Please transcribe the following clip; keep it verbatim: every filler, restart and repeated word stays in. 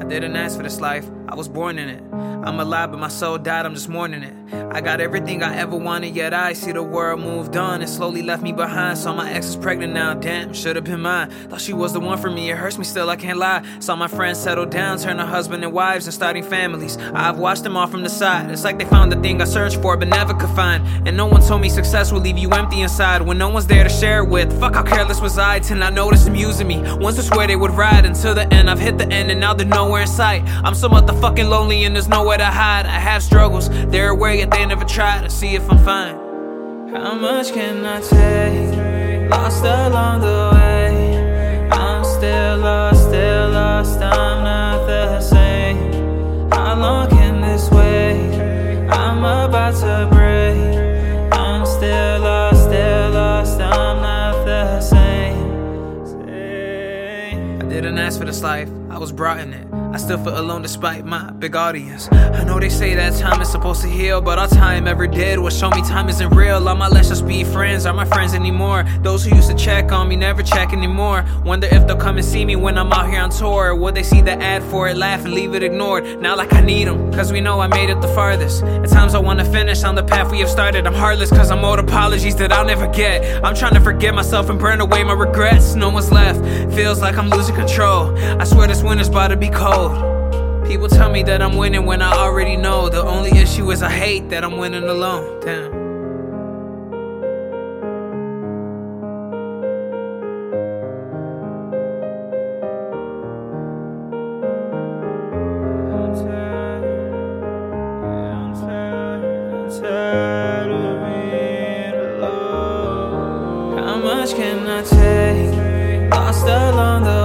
I didn't ask for this life, I was born in it. I'm alive but my soul died, I'm just mourning it. I got everything I ever wanted, yet I see the world moved on and slowly left me behind. Saw my ex is pregnant now, damn, should've been mine. Thought she was the one for me, it hurts me still, I can't lie. Saw my friends settle down, turn to husband and wives and starting families. I've watched them all from the side, it's like they found the thing I searched for but never could find. And no one told me success will leave you empty inside when no one's there to share it with. Fuck how careless was I till I noticed them using me. Once I swear they would ride until the end, I've hit the end and now they're nowhere in sight. I'm so motherfucking lonely and there's nowhere to hide. I have struggles, they're aware yet they never try to see if I'm fine. How much can I take? Lost along the way. I'm still lost, still lost, I'm not the same. How long can this wait? I'm about to break. I'm still lost, still lost, I'm not the same. I didn't ask for this life, I was brought in it. I still feel alone despite my big audience. I know they say that time is supposed to heal, but all time ever did was show me time isn't real. All my let's just be friends aren't my friends anymore. Those who used to check on me never check anymore. Wonder if they'll come and see me when I'm out here on tour. Or would they see the ad for it, laugh and leave it ignored? Now like I need them, cause we know I made it the farthest. At times I wanna finish on the path we have started. I'm heartless cause I'm owed apologies that I'll never get. I'm trying to forget myself and burn away my regrets. No one's left, feels like I'm losing control. I swear this winter's about to be cold. People tell me that I'm winning when I already know. The only issue is I hate that I'm winning alone. Damn. I'm tired, yeah, I'm tired, I'm tired of being alone. How much can I take? Lost along the